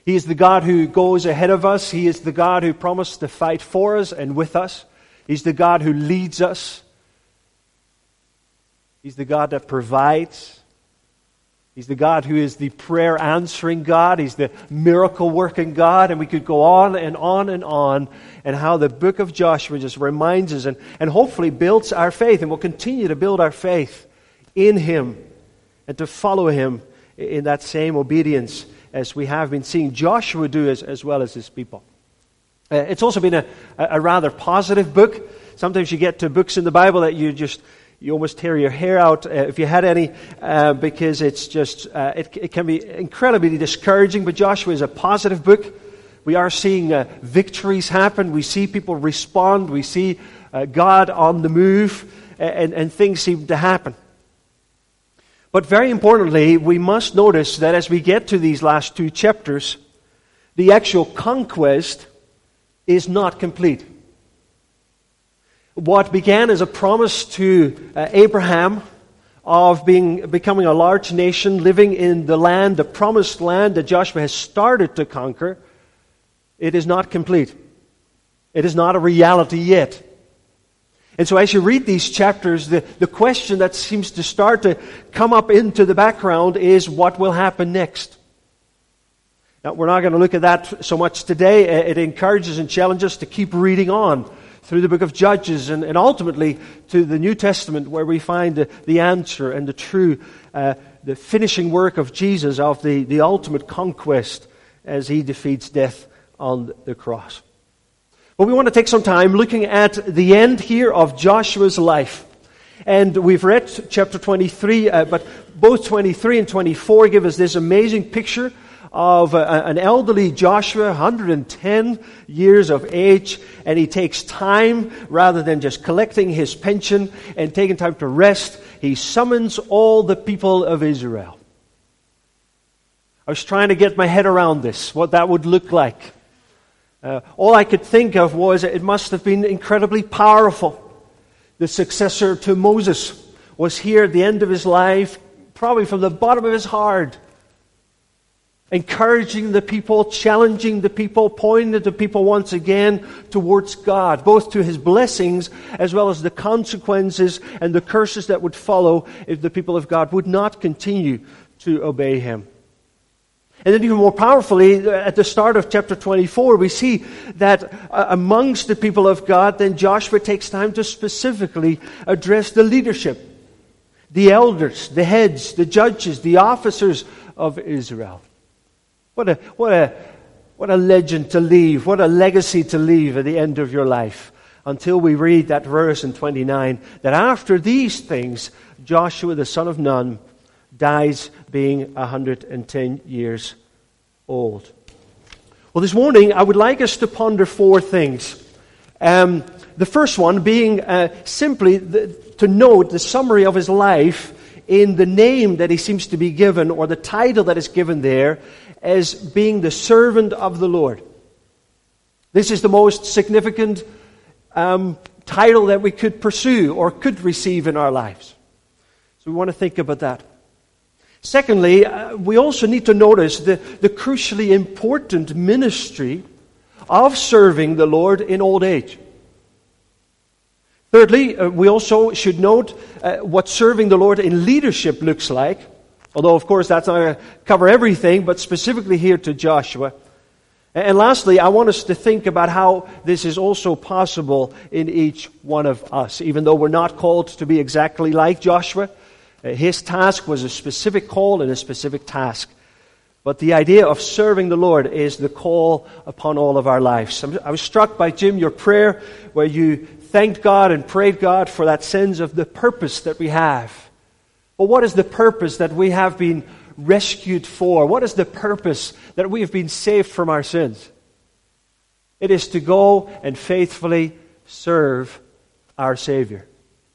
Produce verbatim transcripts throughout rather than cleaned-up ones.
He is the God who goes ahead of us. He is the God who promised to fight for us and with us. He's the God who leads us. He's the God that provides. He's the God who is the prayer-answering God. He's the miracle-working God. And we could go on and on and on. And how the book of Joshua just reminds us and, and hopefully builds our faith. And will continue to build our faith in Him. And to follow Him in that same obedience as we have been seeing Joshua do as, as well as his people. Uh, it's also been a, a rather positive book. Sometimes you get to books in the Bible that you just... You almost tear your hair out uh, if you had any, uh, because it's just, uh, it, it can be incredibly discouraging. But Joshua is a positive book. We are seeing uh, victories happen. We see people respond. We see uh, God on the move, and, and things seem to happen. But very importantly, we must notice that as we get to these last two chapters, the actual conquest is not complete. What began as a promise to uh, Abraham of being becoming a large nation, living in the land, the promised land that Joshua has started to conquer, it is not complete. It is not a reality yet. And so as you read these chapters, the, the question that seems to start to come up into the background is what will happen next? Now, we're not going to look at that so much today. It encourages and challenges us to keep reading on through the book of Judges, and, and ultimately to the New Testament, where we find the, the answer and the true, uh, the finishing work of Jesus, of the, the ultimate conquest as He defeats death on the cross. But we want to take some time looking at the end here of Joshua's life. And we've read chapter twenty-three, uh, but both twenty-three and twenty-four give us this amazing picture of uh, an elderly Joshua, one hundred ten years of age, and he takes time, rather than just collecting his pension and taking time to rest, he summons all the people of Israel. I was trying to get my head around this, what that would look like. Uh, all I could think of was it must have been incredibly powerful. The successor to Moses was here at the end of his life, probably from the bottom of his heart, encouraging the people, challenging the people, pointing the people once again towards God, both to His blessings as well as the consequences and the curses that would follow if the people of God would not continue to obey Him. And then even more powerfully, at the start of chapter twenty-four, we see that amongst the people of God, then Joshua takes time to specifically address the leadership, the elders, the heads, the judges, the officers of Israel. What a what a what a legend to leave, what a legacy to leave at the end of your life. Until we read that verse in twenty-nine, that after these things, Joshua the son of Nun dies being one hundred ten years old. Well, this morning I would like us to ponder four things. Um, the first one being uh, simply the, to note the summary of his life in the name that he seems to be given, or the title that is given there, as being the servant of the Lord. This is the most significant um, title that we could pursue or could receive in our lives. So we want to think about that. Secondly, uh, we also need to notice the, the crucially important ministry of serving the Lord in old age. Thirdly, uh, we also should note uh, what serving the Lord in leadership looks like. Although, of course, that's not going to cover everything, but specifically here to Joshua. And lastly, I want us to think about how this is also possible in each one of us. Even though we're not called to be exactly like Joshua, his task was a specific call and a specific task. But the idea of serving the Lord is the call upon all of our lives. I was struck by, Jim, your prayer where you thanked God and prayed God for that sense of the purpose that we have. But what is the purpose that we have been rescued for? What is the purpose that we have been saved from our sins? It is to go and faithfully serve our Savior.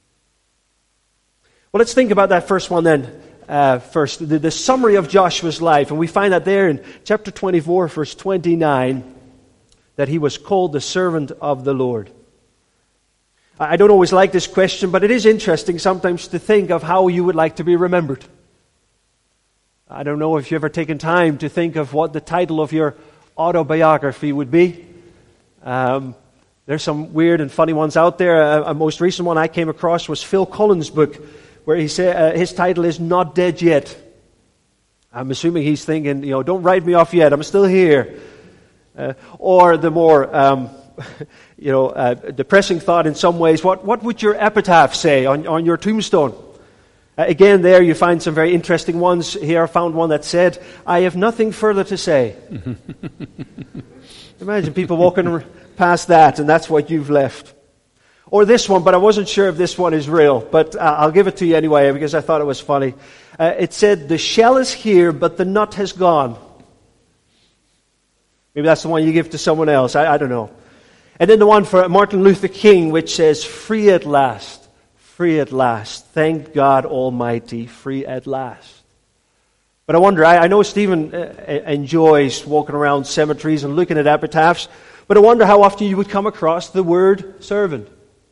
Well, let's think about that first one then. Uh, first, the, the summary of Joshua's life. And we find that there in chapter twenty-four, verse twenty-nine, that he was called the servant of the Lord. I don't always like this question, but it is interesting sometimes to think of how you would like to be remembered. I don't know if you've ever taken time to think of what the title of your autobiography would be. Um, there's some weird and funny ones out there. A, a most recent one I came across was Phil Collins' book, where he said uh, his title is Not Dead Yet. I'm assuming he's thinking, you know, don't write me off yet, I'm still here. Uh, or the more, um, you know, uh, depressing thought in some ways, what, what would your epitaph say on, on your tombstone? Uh, again, there you find some very interesting ones. Here I found one that said, I have nothing further to say. Imagine people walking past that, and that's what you've left. Or this one, but I wasn't sure if this one is real, but uh, I'll give it to you anyway because I thought it was funny. Uh, it said, the shell is here, but the nut has gone. Maybe that's the one you give to someone else. I, I don't know. And then the one for Martin Luther King, which says, free at last, free at last. Thank God Almighty, free at last. But I wonder, I, I know Stephen uh, enjoys walking around cemeteries and looking at epitaphs, but I wonder how often you would come across the word servant.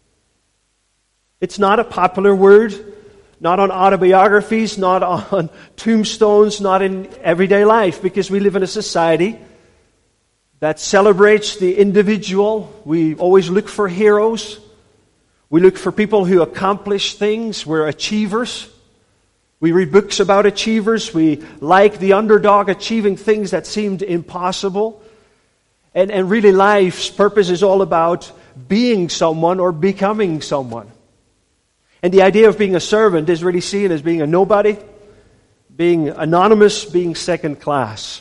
It's not a popular word, not on autobiographies, not on tombstones, not in everyday life, because we live in a society that celebrates the individual. We always look for heroes. We look for people who accomplish things. We're achievers. We read books about achievers. We like the underdog achieving things that seemed impossible. And, and really life's purpose is all about being someone or becoming someone. And the idea of being a servant is really seen as being a nobody, being anonymous, being second class.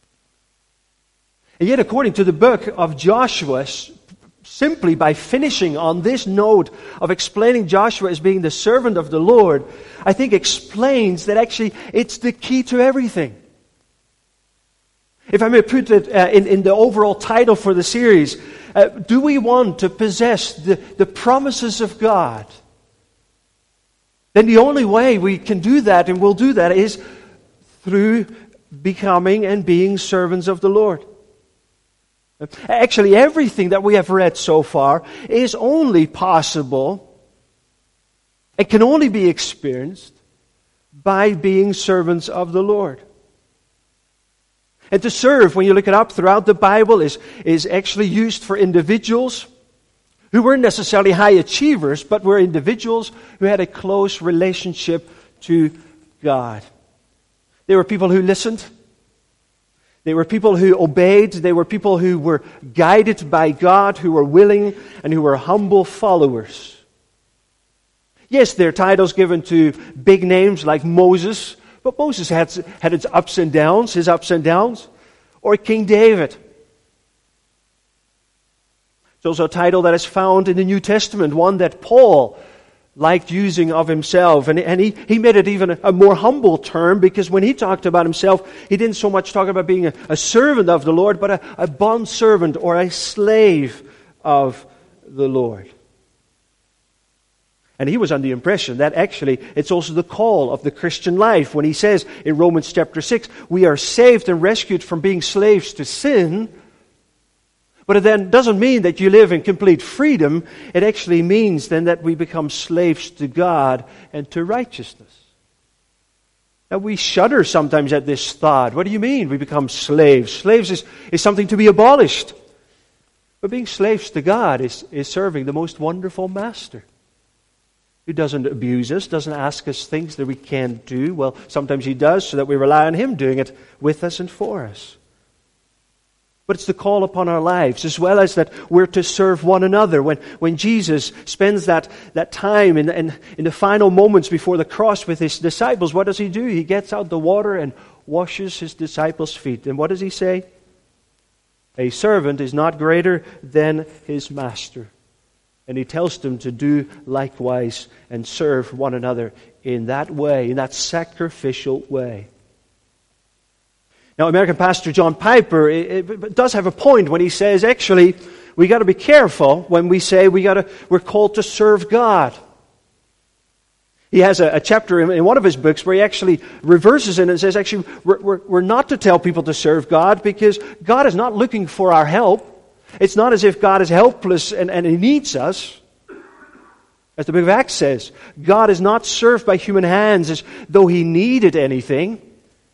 And yet, according to the book of Joshua, simply by finishing on this note of explaining Joshua as being the servant of the Lord, I think explains that actually it's the key to everything. If I may put it uh, in, in the overall title for the series, uh, do we want to possess the, the promises of God? Then the only way we can do that, and will do that, is through becoming and being servants of the Lord. Actually, everything that we have read so far is only possible, it can only be experienced by being servants of the Lord. And to serve, when you look it up throughout the Bible, is, is actually used for individuals who weren't necessarily high achievers, but were individuals who had a close relationship to God. They were people who listened. They were people who obeyed. They were people who were guided by God, who were willing and who were humble followers. Yes, there are titles given to big names like Moses, but Moses had, had its ups and downs, his ups and downs. Or King David. It's also a title that is found in the New Testament, one that Paul liked using of himself. And, and he, he made it even a, a more humble term, because when he talked about himself, he didn't so much talk about being a, a servant of the Lord, but a, a bondservant or a slave of the Lord. And he was under the impression that actually it's also the call of the Christian life. When he says in Romans chapter six, we are saved and rescued from being slaves to sin. But it then doesn't mean that you live in complete freedom. It actually means then that we become slaves to God and to righteousness. Now we shudder sometimes at this thought. What do you mean we become slaves? Slaves is, is something to be abolished. But being slaves to God is, is serving the most wonderful master, who doesn't abuse us, doesn't ask us things that we can't do. Well, sometimes He does, so that we rely on Him doing it with us and for us. But it's the call upon our lives, as well as that we're to serve one another. When when Jesus spends that, that time in, in, in the final moments before the cross with His disciples, what does He do? He gets out the water and washes His disciples' feet. And what does He say? A servant is not greater than his master. And He tells them to do likewise and serve one another in that way, in that sacrificial way. Now, American pastor John Piper it, it does have a point when he says, actually, we got to be careful when we say we got to we're called to serve God. He has a, a chapter in, in one of his books where he actually reverses it and says, actually, we're, we're, we're not to tell people to serve God, because God is not looking for our help. It's not as if God is helpless and, and He needs us. As the book of Acts says, God is not served by human hands as though He needed anything.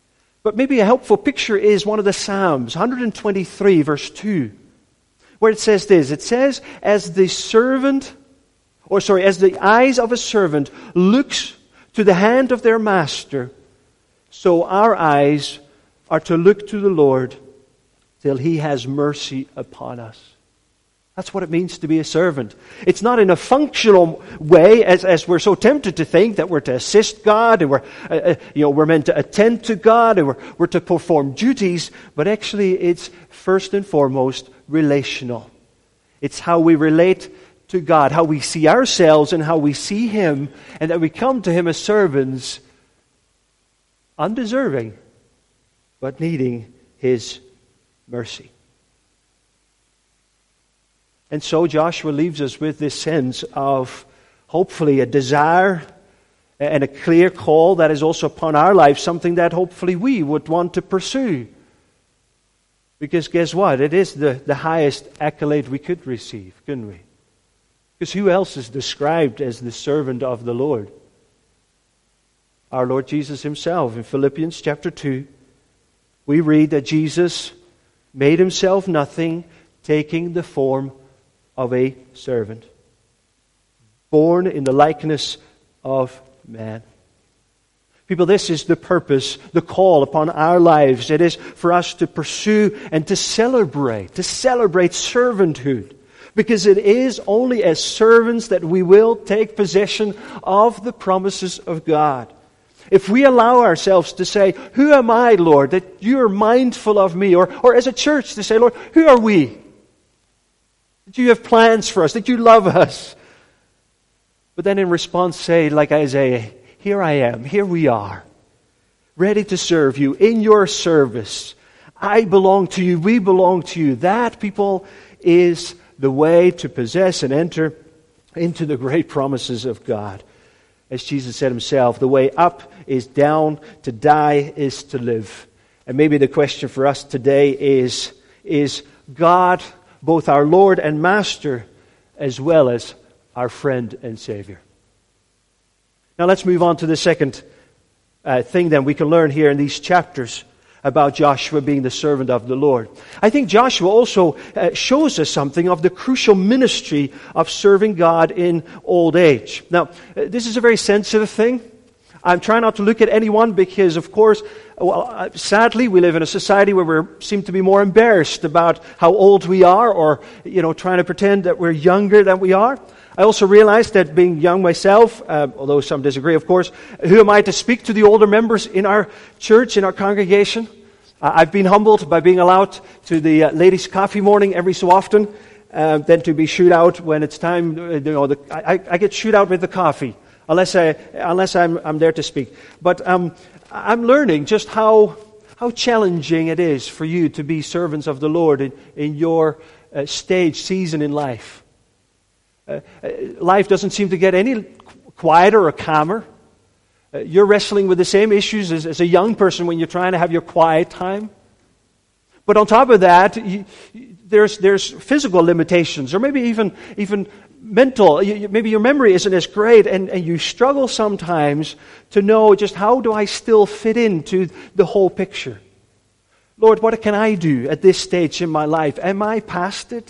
But maybe a helpful picture is one of the Psalms, one twenty-three, verse two, where it says this. It says, as the servant, or sorry, as the eyes of a servant looks to the hand of their master, so our eyes are to look to the Lord till He has mercy upon us. That's what it means to be a servant. It's not in a functional way, as, as we're so tempted to think, that we're to assist God, and we're, uh, uh, you know, we're meant to attend to God, and we're, we're to perform duties, but actually it's first and foremost relational. It's how we relate to God, how we see ourselves and how we see Him, and that we come to Him as servants, undeserving, but needing His mercy. And so Joshua leaves us with this sense of hopefully a desire and a clear call that is also upon our life, something that hopefully we would want to pursue. Because guess what? It is the, the highest accolade we could receive, couldn't we? Because who else is described as the servant of the Lord? Our Lord Jesus Himself. In Philippians chapter two, we read that Jesus made Himself nothing, taking the form of a servant, born in the likeness of man. People, this is the purpose, the call upon our lives. It is for us to pursue and to celebrate, to celebrate servanthood. Because it is only as servants that we will take possession of the promises of God. If we allow ourselves to say, who am I, Lord, that you are mindful of me? Or, or as a church to say, Lord, who are we? That you have plans for us, that you love us. But then in response say, like Isaiah, here I am, here we are, ready to serve you in your service. I belong to you, we belong to you. That, people, is the way to possess and enter into the great promises of God. As Jesus said Himself, the way up is down, to die is to live. And maybe the question for us today is, is God both our Lord and Master, as well as our friend and Savior? Now let's move on to the second uh, thing then we can learn here in these chapters about Joshua being the servant of the Lord. I think Joshua also uh, shows us something of the crucial ministry of serving God in old age. Now, uh, this is a very sensitive thing. I'm trying not to look at anyone because, of course, well, uh, sadly, we live in a society where we seem to be more embarrassed about how old we are, or, you know, trying to pretend that we're younger than we are. I also realize that being young myself, uh, although some disagree, of course, who am I to speak to the older members in our church, in our congregation? Uh, I've been humbled by being allowed to the uh, ladies' coffee morning every so often, uh, then to be shooed out when it's time. Uh, you know, the, I, I get shooed out with the coffee unless I unless I'm I'm there to speak. But um, I'm learning just how how challenging it is for you to be servants of the Lord in in your uh, stage season in life. Uh, life doesn't seem to get any quieter or calmer. Uh, you're wrestling with the same issues as, as a young person when you're trying to have your quiet time. But on top of that, you, there's there's physical limitations, or maybe even even mental. You, maybe your memory isn't as great, and, and you struggle sometimes to know just how do I still fit into the whole picture. Lord, what can I do at this stage in my life? Am I past it?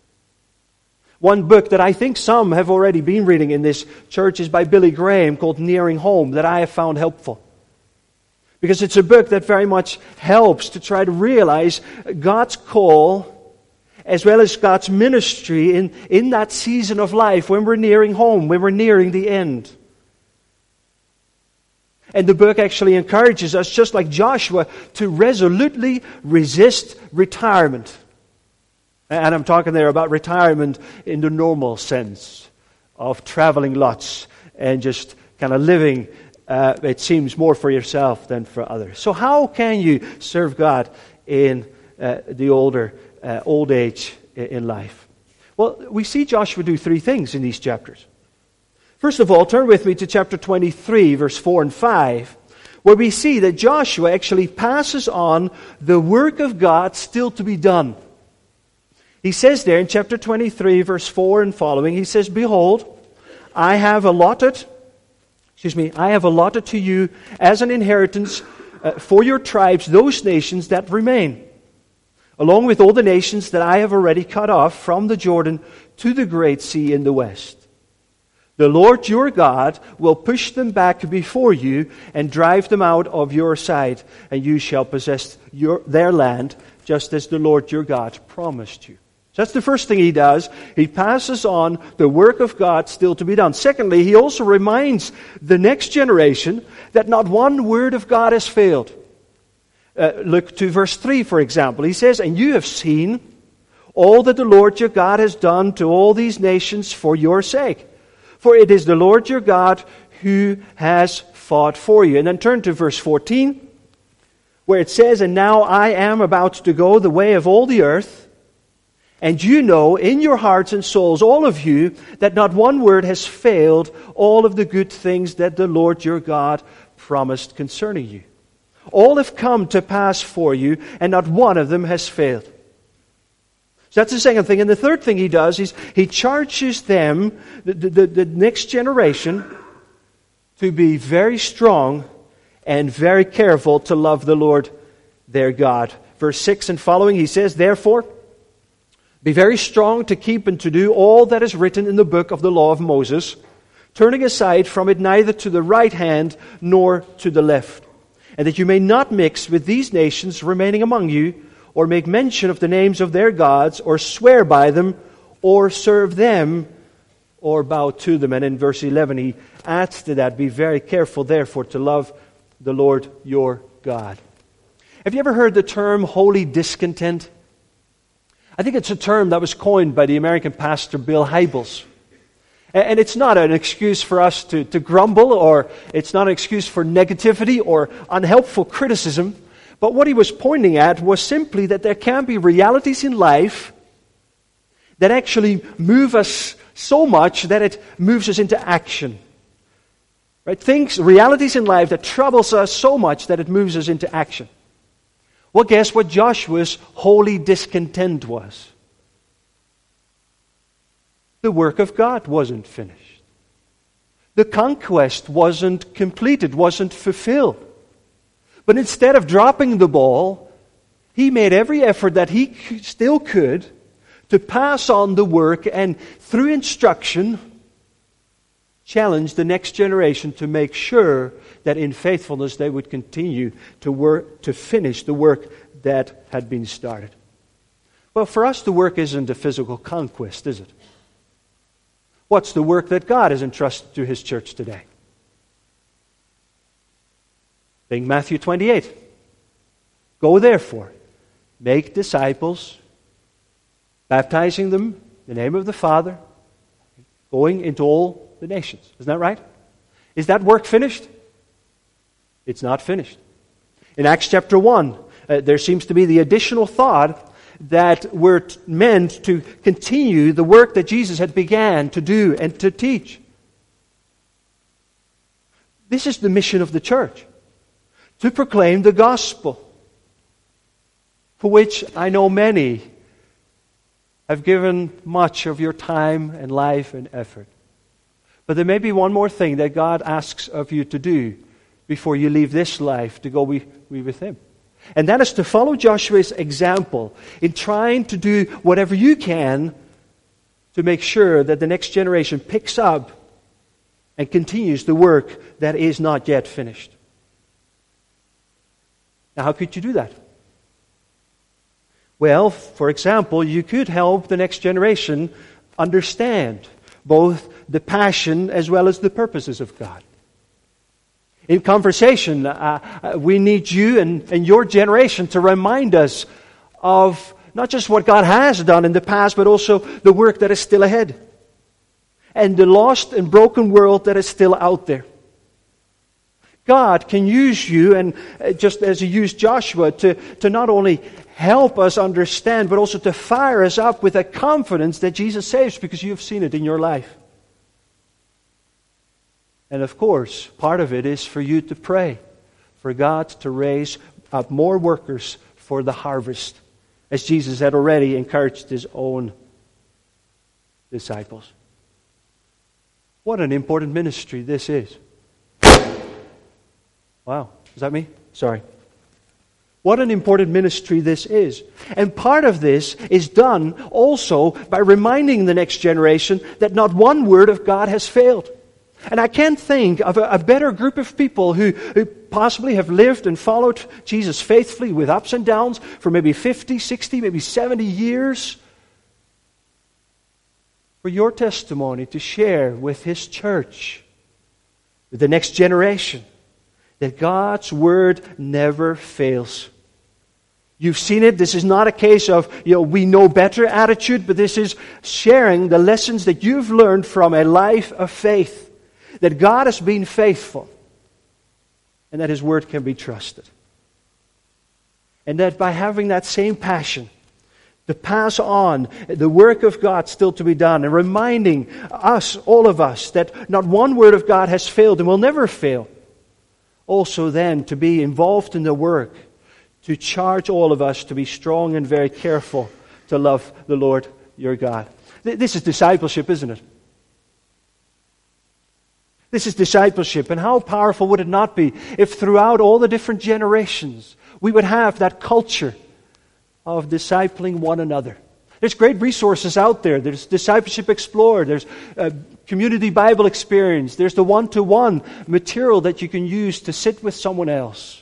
One book that I think some have already been reading in this church is by Billy Graham, called Nearing Home, that I have found helpful. Because it's a book that very much helps to try to realize God's call as well as God's ministry in, in that season of life when we're nearing home, when we're nearing the end. And the book actually encourages us, just like Joshua, to resolutely resist retirement. And I'm talking there about retirement in the normal sense of traveling lots and just kind of living, uh, it seems, more for yourself than for others. So how can you serve God in uh, the older, uh, old age in life? Well, we see Joshua do three things in these chapters. First of all, turn with me to chapter twenty-three, verse four and five, where we see that Joshua actually passes on the work of God still to be done. He says there in chapter twenty-three, verse four and following, he says, "Behold, I have allotted, excuse me, I have allotted to you as an inheritance uh, for your tribes those nations that remain, along with all the nations that I have already cut off from the Jordan to the great sea in the west. The Lord your God will push them back before you and drive them out of your sight, and you shall possess your, their land, just as the Lord your God promised you. So that's the first thing he does. He passes on the work of God still to be done. Secondly, he also reminds the next generation that not one word of God has failed. Uh, look to verse three, for example. He says, and you have seen all that the Lord your God has done to all these nations for your sake. For it is the Lord your God who has fought for you. And then turn to verse fourteen, where it says, and now I am about to go the way of all the earth, and you know in your hearts and souls, all of you, that not one word has failed, all of the good things that the Lord your God promised concerning you. All have come to pass for you, and not one of them has failed. So that's the second thing. And the third thing he does is he charges them, the, the, the next generation, to be very strong and very careful to love the Lord their God. Verse six and following, he says, therefore, be very strong to keep and to do all that is written in the book of the law of Moses, turning aside from it neither to the right hand nor to the left, and that you may not mix with these nations remaining among you, or make mention of the names of their gods, or swear by them, or serve them, or bow to them. And in verse eleven he adds to that, be very careful therefore to love the Lord your God. Have you ever heard the term holy discontent? I think it's a term that was coined by the American pastor Bill Hybels. And it's not an excuse for us to, to grumble, or it's not an excuse for negativity or unhelpful criticism. But what he was pointing at was simply that there can be realities in life that actually move us so much that it moves us into action. Right? Things, realities in life that troubles us so much that it moves us into action. Well, guess what Joshua's holy discontent was? The work of God wasn't finished. The conquest wasn't completed, wasn't fulfilled. But instead of dropping the ball, he made every effort that he still could to pass on the work and, through instruction, challenge the next generation to make sure that in faithfulness they would continue to work, to finish the work that had been started. Well, for us, the work isn't a physical conquest, is it? What's the work that God has entrusted to His church today? Think Matthew twenty-eight. Go therefore, make disciples, baptizing them in the name of the Father, going into all the nations. Isn't that right? Is that work finished? It's not finished. In Acts chapter one, uh, there seems to be the additional thought that we're t- meant to continue the work that Jesus had began to do and to teach. This is the mission of the church, to proclaim the gospel, for which I know many have given much of your time and life and effort. But there may be one more thing that God asks of you to do before you leave this life to go be, be with Him. And that is to follow Joshua's example in trying to do whatever you can to make sure that the next generation picks up and continues the work that is not yet finished. Now, how could you do that? Well, for example, you could help the next generation understand both the passion as well as the purposes of God. In conversation, uh, we need you and, and your generation to remind us of not just what God has done in the past, but also the work that is still ahead. And the lost and broken world that is still out there. God can use you, and just as He used Joshua, to, to not only help us understand, but also to fire us up with a confidence that Jesus saves because you have seen it in your life. And of course, part of it is for you to pray for God to raise up more workers for the harvest, as Jesus had already encouraged His own disciples. What an important ministry this is. Wow, is that me? Sorry. What an important ministry this is. And part of this is done also by reminding the next generation that not one word of God has failed. And I can't think of a, a better group of people who, who possibly have lived and followed Jesus faithfully with ups and downs for maybe fifty, sixty, maybe seventy years. For your testimony to share with His church, with the next generation, that God's Word never fails. You've seen it. This is not a case of, you know, we know better attitude, but this is sharing the lessons that you've learned from a life of faith. That God has been faithful. And that His Word can be trusted. And that by having that same passion to pass on the work of God still to be done, and reminding us, all of us, that not one word of God has failed and will never fail. Also then to be involved in the work, to charge all of us to be strong and very careful to love the Lord your God. This is discipleship, isn't it? This is discipleship. And how powerful would it not be if throughout all the different generations we would have that culture of discipling one another. There's great resources out there. There's Discipleship Explorer. There's uh, Community Bible Experience. There's the one-to-one material that you can use to sit with someone else.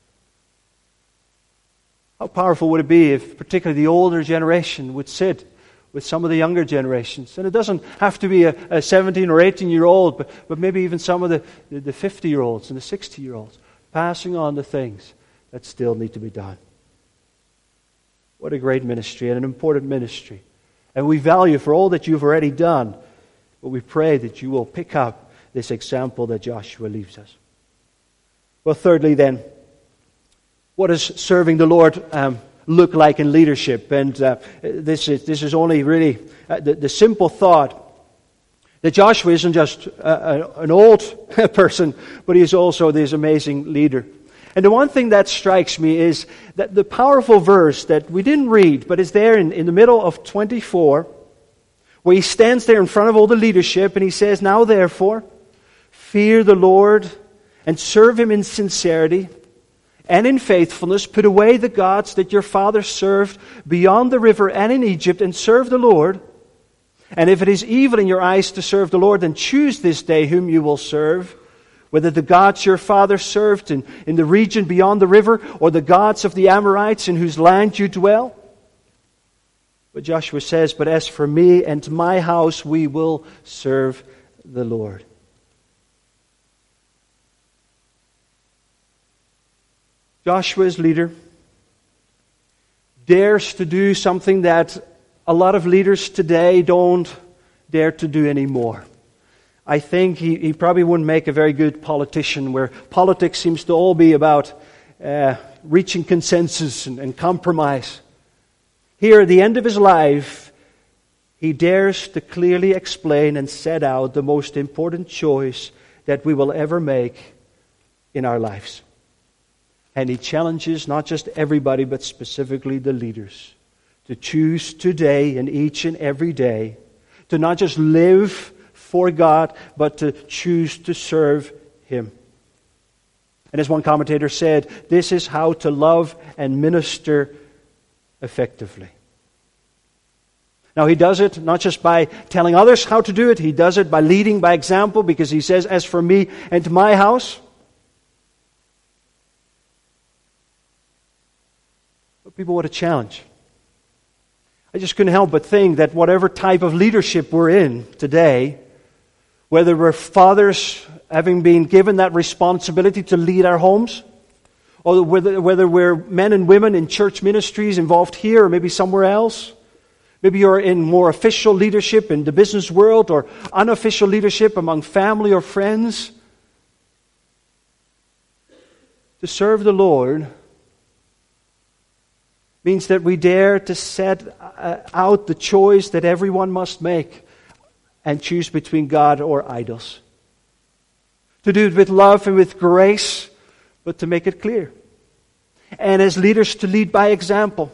How powerful would it be if particularly the older generation would sit with some of the younger generations? And it doesn't have to be a, a seventeen or eighteen-year-old, but, but maybe even some of the, the, the fifty-year-olds and the sixty-year-olds, passing on the things that still need to be done. What a great ministry and an important ministry. And we value for all that you've already done, but we pray that you will pick up this example that Joshua leaves us. Well, thirdly then, what does serving the Lord um, look like in leadership? And uh, this is this is only really uh, the, the simple thought that Joshua isn't just uh, an old person, but he is also this amazing leader. And the one thing that strikes me is that the powerful verse that we didn't read, but is there in, in the middle of twenty-four, where he stands there in front of all the leadership and he says, "Now therefore, fear the Lord and serve Him in sincerity and in faithfulness. Put away the gods that your fathers served beyond the river and in Egypt, and serve the Lord. And if it is evil in your eyes to serve the Lord, then choose this day whom you will serve, whether the gods your father served in, in the region beyond the river, or the gods of the Amorites in whose land you dwell." But Joshua says, "But as for me and my house, we will serve the Lord." Joshua's leader dares to do something that a lot of leaders today don't dare to do anymore. I think he, he probably wouldn't make a very good politician, where politics seems to all be about uh, reaching consensus and, and compromise. Here, at the end of his life, he dares to clearly explain and set out the most important choice that we will ever make in our lives. And he challenges not just everybody, but specifically the leaders, to choose today and each and every day to not just live for God, but to choose to serve Him. And as one commentator said, this is how to love and minister effectively. Now he does it not just by telling others how to do it, he does it by leading by example, because he says, "As for me and my house." But people, what a challenge. I just couldn't help but think that whatever type of leadership we're in today, whether we're fathers having been given that responsibility to lead our homes, or whether, whether we're men and women in church ministries involved here or maybe somewhere else, maybe you're in more official leadership in the business world or unofficial leadership among family or friends, to serve the Lord means that we dare to set out the choice that everyone must make and choose between God or idols. To do it with love and with grace, but to make it clear. And as leaders, to lead by example.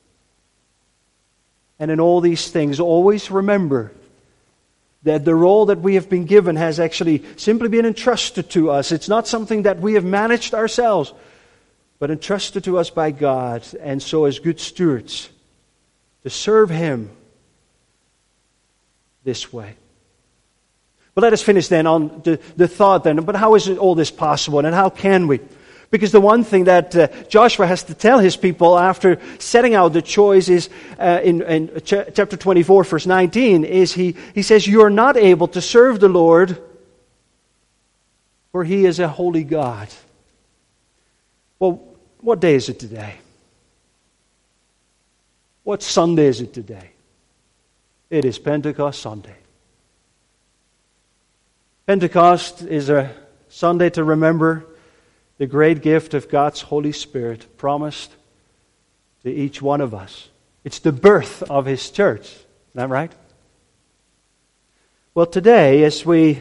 And in all these things, always remember that the role that we have been given has actually simply been entrusted to us. It's not something that we have managed ourselves. but entrusted to us by God, and so as good stewards, to serve Him this way. But let us finish then on the, the thought then, but how is all this possible, and how can we? Because the one thing that uh, Joshua has to tell his people after setting out the choice is, uh, in, in ch- chapter twenty-four, verse nineteen, is he, he says, you are not able to serve the Lord, for He is a holy God. Well, what day is it today? What Sunday is it today? It is Pentecost Sunday. Pentecost is a Sunday to remember the great gift of God's Holy Spirit promised to each one of us. It's the birth of His church. Isn't that right? Well, today, as we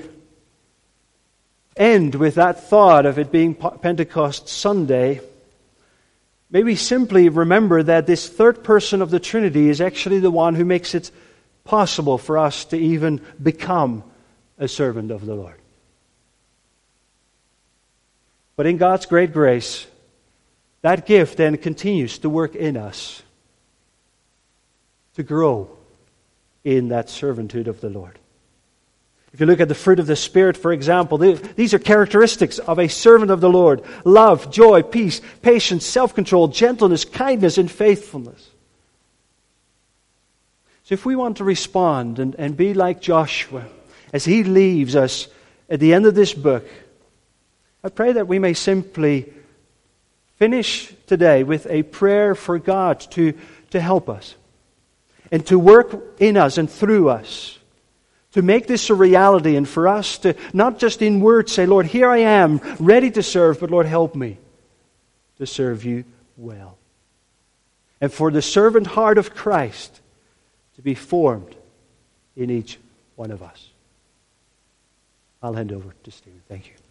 end with that thought of it being Pentecost Sunday, may we simply remember that this third person of the Trinity is actually the one who makes it possible for us to even become a servant of the Lord. But in God's great grace, that gift then continues to work in us to grow in that servanthood of the Lord. If you look at the fruit of the Spirit, for example, these are characteristics of a servant of the Lord: love, joy, peace, patience, self-control, gentleness, kindness, and faithfulness. So if we want to respond and, and be like Joshua as he leaves us at the end of this book, I pray that we may simply finish today with a prayer for God to, to help us and to work in us and through us, to make this a reality, and for us to not just in words say, Lord, here I am, ready to serve, but Lord, help me to serve You well. And for the servant heart of Christ to be formed in each one of us. I'll hand over to Stephen. Thank you.